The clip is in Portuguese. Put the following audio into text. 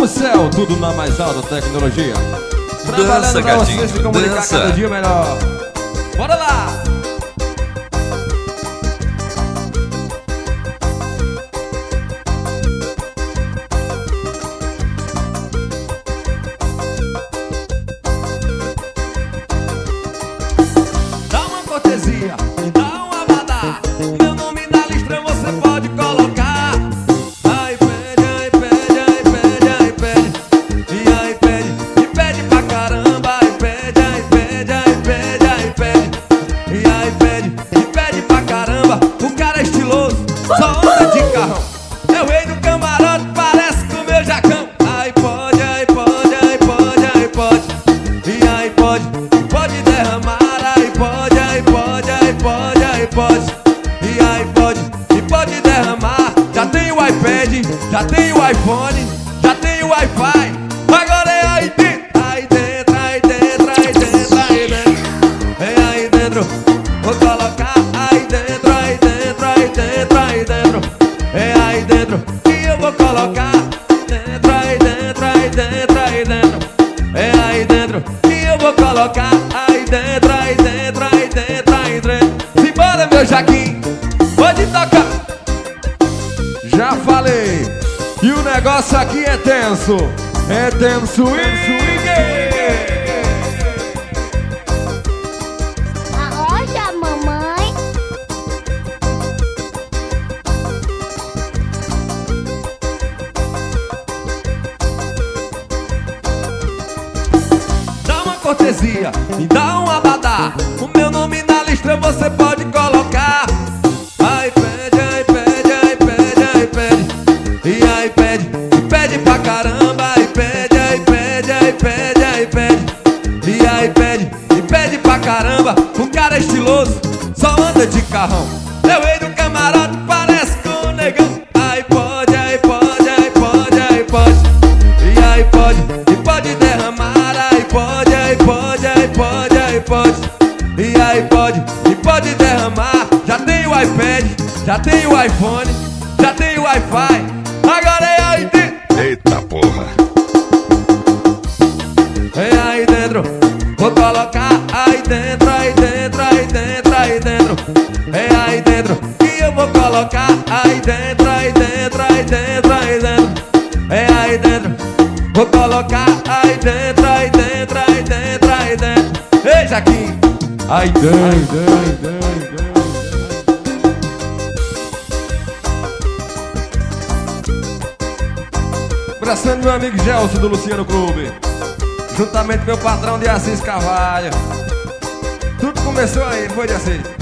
como o céu, tudo na mais alta tecnologia. Trabalhando pra vocês se comunicar cada dia melhor. Bora lá! Dá uma cortesia, dá um abadá. Meu nome na listra você pode colocar. Ai pede, ai pede, ai pede, ai pede. E ai pede, e pede pra caramba. Ai pede, ai pede, ai pede, ai pede. E ai pede, e pede pra caramba. O cara é estiloso, só anda de carrão. É o rei do camarote, parece com o meu jacão. Ai pode, ai pode, ai pode, ai pode. E ai pode, pode derramar. Ai pode, ai pode, ai pode, ai pode. E ai pode, e pode derramar. Já tem o iPad, já tem o iPhone, já tem o Wi-Fi. Agora é aí dentro, aí dentro, aí dentro, aí dentro, aí dentro. É aí dentro, vou colocar aí dentro, aí dentro, aí dentro, aí dentro. É aí dentro que eu vou colocar dentro, aí dentro, aí dentro, aí dentro. É aí dentro que eu vou colocar aí dentro, aí dentro, aí dentro, aí dentro. Simbora, meu Jaquim, pode tocar. Já falei, e o negócio aqui é tenso e Arrocha, mamãe. dá uma cortesia e dá um abadá. O meu nome na listra você pode colocar. Ai pede, ai pede, ai pede, ai pede. E ai pede, e pede pra caramba. Ai pede, ai pede, ai pede, ai pede. E ai pede, e pede pra caramba. O cara é estiloso, só anda de carrão. É o rei do camarote, parece com o negão. Ai pode, ai pode, ai pode, ai pode. E ai pode, e pode derramar. Ai pode, ai pode, ai pode, ai pode. E ai pode, e pode derramar. Já tem o iPad, já tem o iPhone, já tem o Wi-Fi. Agora é aí dentro, Eita porra. é aí dentro. Vou colocar aí dentro, aí dentro, aí dentro, aí dentro. É aí dentro que eu vou colocar aí dentro, aí dentro, aí dentro, aí dentro. É aí dentro, vou colocar aí dentro, aí dentro, aí dentro, aí dentro. Ei, Jaquim, aí dentro. Abraçando meu amigo Gelson do Luciano Clube, juntamente com meu patrão de Assis Carvalho. Tudo começou aí, foi de Assis.